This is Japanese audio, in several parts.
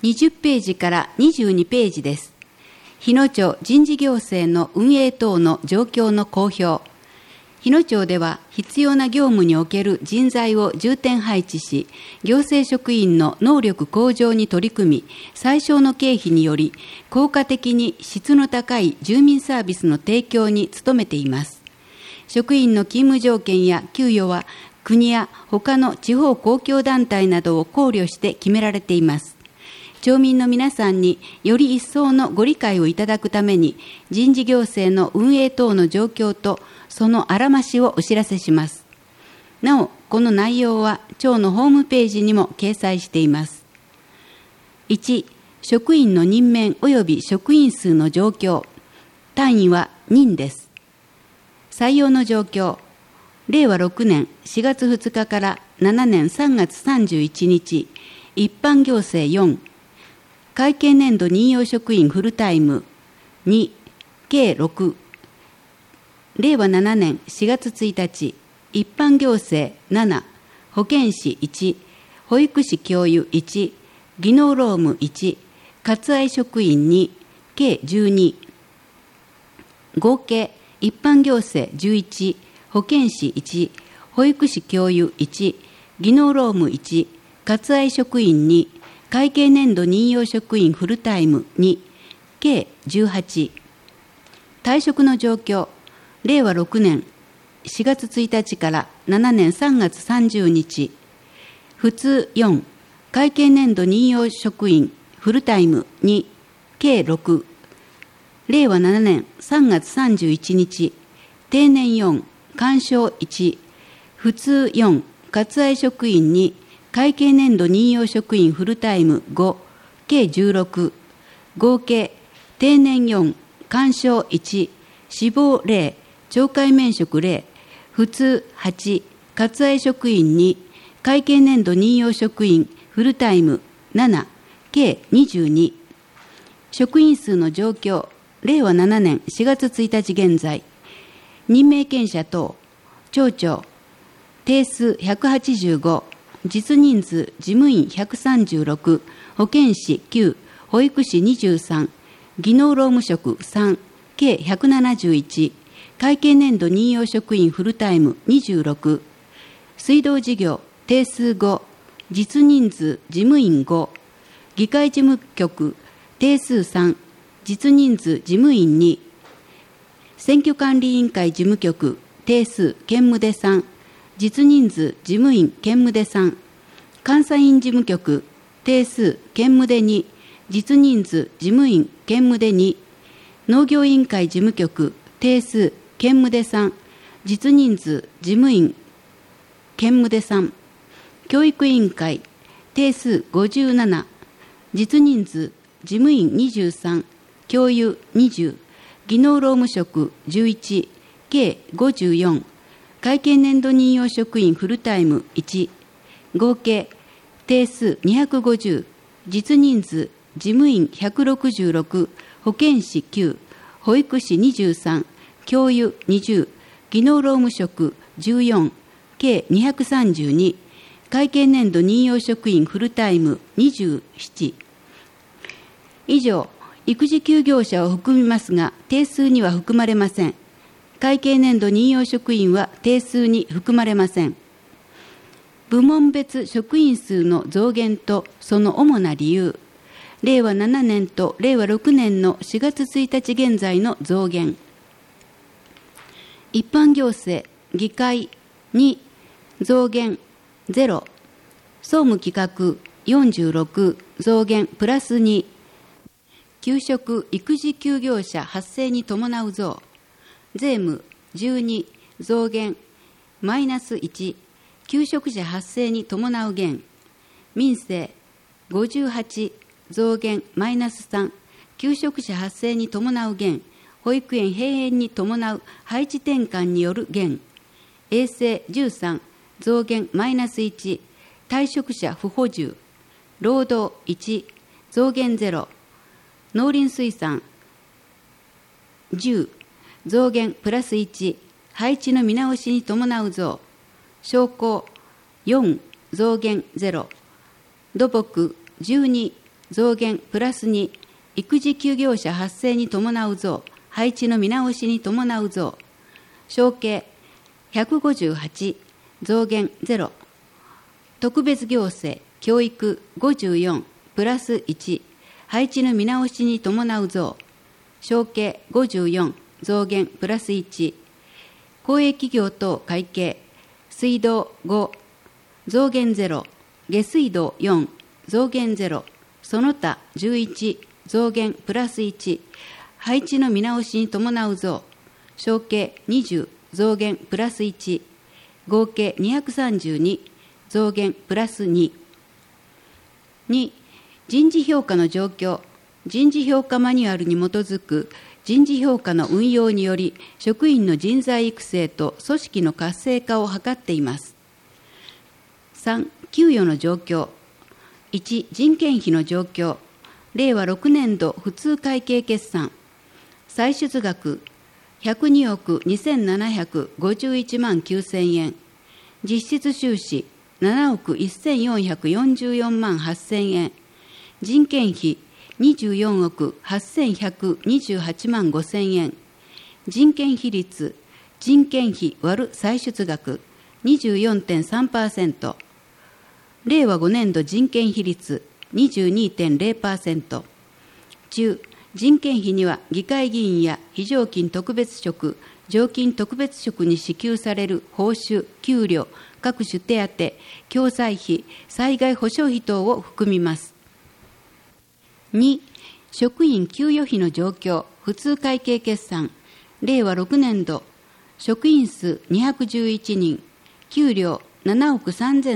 20ページから22ページです。日野町人事行政の運営等の状況の公表。日野町では必要な業務における人材を重点配置し、行政職員の能力向上に取り組み、最小の経費により効果的に質の高い住民サービスの提供に努めています。職員の勤務条件や給与は国や他の地方公共団体などを考慮して決められています。町民の皆さんにより一層のご理解をいただくために、人事行政の運営等の状況とそのあらましをお知らせします。なお、この内容は町のホームページにも掲載しています。1、職員の任免及び職員数の状況。単位は任です。採用の状況。令和6年4月2日から7年3月31日、一般行政4、会計年度任用職員フルタイム2、計6、令和7年4月1日、一般行政7、保健師1、保育士教諭1、技能労務1、割愛職員2、計12、合計一般行政11、保健師1、保育士教諭1、技能労務1、割愛職員2、会計年度任用職員フルタイム2、計18。退職の状況。令和6年4月1日から7年3月30日、普通4、会計年度任用職員フルタイム2、計6。令和7年3月31日、定年4、鑑賞1、普通4、割愛職員2、会計年度任用職員フルタイム5、計16、合計、定年4、鑑賞1、死亡0、懲戒免職0、普通8、割愛職員2、会計年度任用職員フルタイム7、計22。職員数の状況。令和7年4月1日現在、任命権者等、町長、定数185、実人数事務員136、保健師9、保育士23、技能労務職3、計171、会計年度任用職員フルタイム26、水道事業定数5、実人数事務員5、議会事務局定数3、実人数事務員2、選挙管理委員会事務局定数兼務で3、実人数事務員兼務で3、監査院事務局定数兼務で2、実人数事務員兼務で2、農業委員会事務局定数兼務で3、実人数事務員兼務で3、教育委員会定数57、実人数事務員23、教諭20、技能労務職11、計54、会計年度任用職員フルタイム1、合計定数250、実人数事務員166、保健師9、保育士23、教諭20、技能労務職14、計232、会計年度任用職員フルタイム27。以上、育児休業者を含みますが、定数には含まれません。会計年度任用職員は定数に含まれません。部門別職員数の増減とその主な理由。令和7年と令和6年の4月1日現在の増減。一般行政、議会2、増減0、総務企画46、増減プラス2、給食・育児休業者発生に伴う増、税務12、増減マイナス1、求職者発生に伴う減、民生58、増減マイナス3、求職者発生に伴う減、保育園閉園に伴う配置転換による減、衛生13、増減マイナス1、退職者不補充、労働1、増減0、農林水産10、増減プラス1、配置の見直しに伴う増、商工4、増減0、土木12、 増減プラス2、育児休業者発生に伴う増、配置の見直しに伴う増、承継158、増減0、特別行政、教育54、プラス1、配置の見直しに伴う増、承継54、増減プラス1、公営企業等会計、水道5、増減0、下水道4、増減0、その他11、増減プラス1、配置の見直しに伴う増、承継20、増減プラス1、合計232、増減プラス2。2、人事評価の状況。人事評価マニュアルに基づく人事評価の運用により、職員の人材育成と組織の活性化を図っています。3、給与の状況。1、人件費の状況。令和6年度普通会計決算。歳出額102億2751万9000円。実質収支7億1444万8000円。人件費24億8128万5000円。人件費率、人件費割る歳出額 24.3%。令和5年度人件費率 22.0%。中、人件費には議会議員や非常勤特別職、常勤特別職に支給される報酬、給料、各種手当、教材費、災害保障費等を含みます。2、職員給与費の状況、普通会計決算、令和6年度、職員数211人、給料7億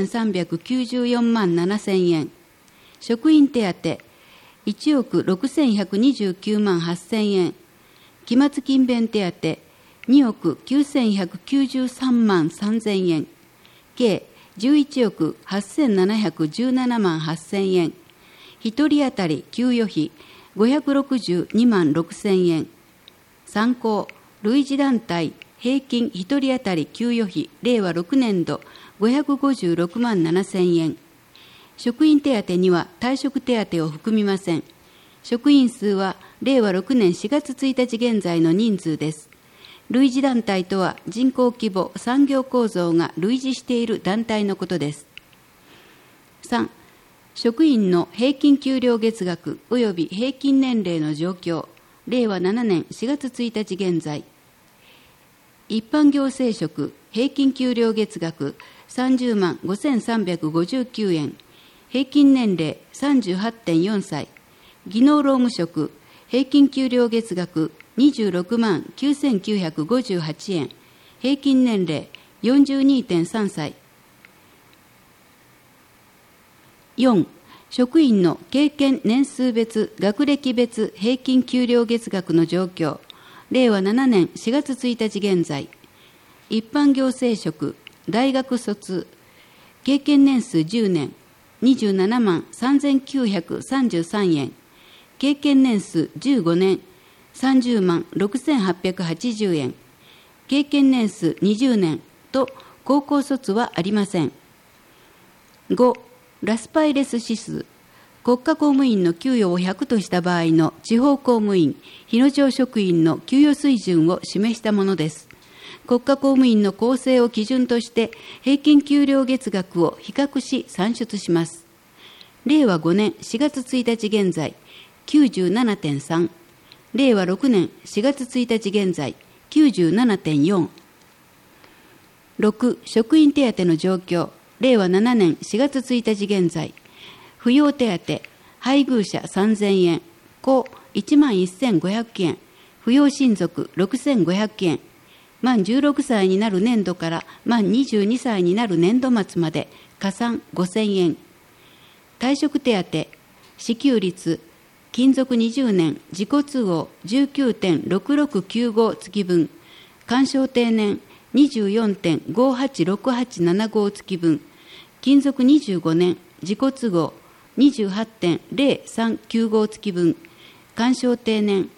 3394万7000円、職員手当1億6129万8000円、期末勤勉手当2億9193万3000円、計11億8717万8000円、1人当たり給与費562万6000円。参考、類似団体平均1人当たり給与費令和6年度556万7000円。職員手当には退職手当を含みません。職員数は令和6年4月1日現在の人数です。類似団体とは人口規模、産業構造が類似している団体のことです。3、職員の平均給料月額及び平均年齢の状況、令和7年4月1日現在。一般行政職平均給料月額30万5359円、平均年齢 38.4 歳。技能労務職平均給料月額26万9958円、平均年齢 42.3 歳。4、職員の経験年数別、学歴別平均給料月額の状況、令和7年4月1日現在。一般行政職、大学卒、経験年数10年、27万3933円、経験年数15年、30万6880円、経験年数20年と高校卒はありません。5、ラスパイレス指数、国家公務員の給与を100とした場合の地方公務員、日野町職員の給与水準を示したものです。国家公務員の構成を基準として平均給料月額を比較し算出します。令和5年4月1日現在 97.3、令和6年4月1日現在 97.4。6、職員手当の状況、令和7年4月1日現在。扶養手当、配偶者3000円、子11500円、扶養親族6500円、満16歳になる年度から満22歳になる年度末まで加算5000円。退職手当、支給率、勤続20年、自己都合 19.6695 月分、鑑賞定年 24.586875 月分、勤続25年、自己都合 28.0395 月分、鑑賞定年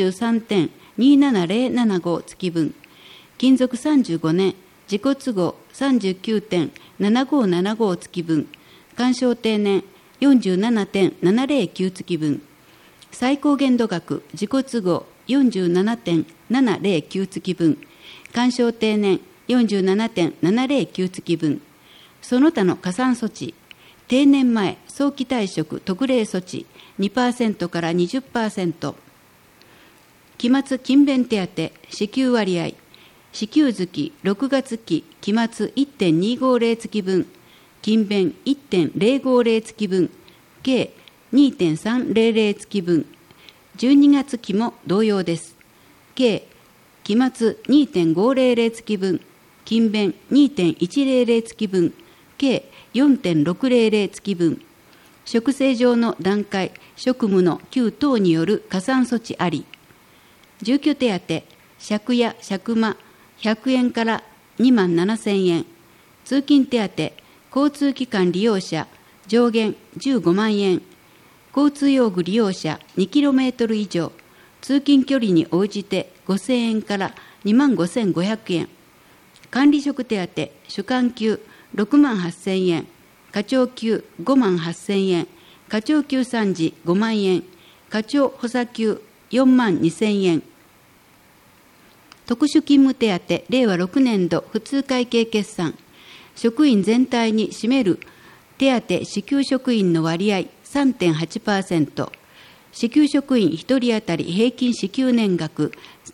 33.27075 月分、勤続35年、自己都合 39.7575 月分、鑑賞定年 47.709 月分、最高限度額自己都合 47.709 月分、干渉定年 47.709 月分、その他の加算措置、定年前早期退職特例措置 2% から 20%、期末勤勉手当支給割合、支給月6月期期末 1.250 月分、勤勉 1.050 月分、計 2.300 月分、12月期も同様です。計期末 2.500 月分、勤勉 2.100 月分、計 4.600 月分、職勢上の段階、職務の給等による加算措置あり、住居手当、借家借間100円から2万7000円、通勤手当、交通機関利用者上限15万円、交通用具利用者 2km 以上、通勤距離に応じて5000円から2万5500円、管理職手当、主幹給6万8000円、課長給5万8000円、課長給3時5万円、課長補佐給4万2000円、特殊勤務手当令和6年度普通会計決算、職員全体に占める手当支給職員の割合 3.8%、支給職員1人当たり平均支給年額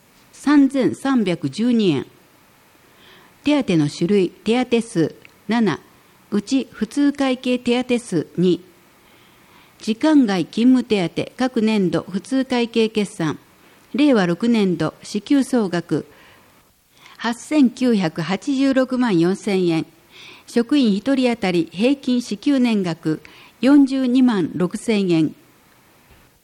3312円、手当の種類、手当数7、うち普通会計手当数2、時間外勤務手当各年度普通会計決算、令和6年度支給総額8986万4000円、職員1人当たり平均支給年額42万6000円、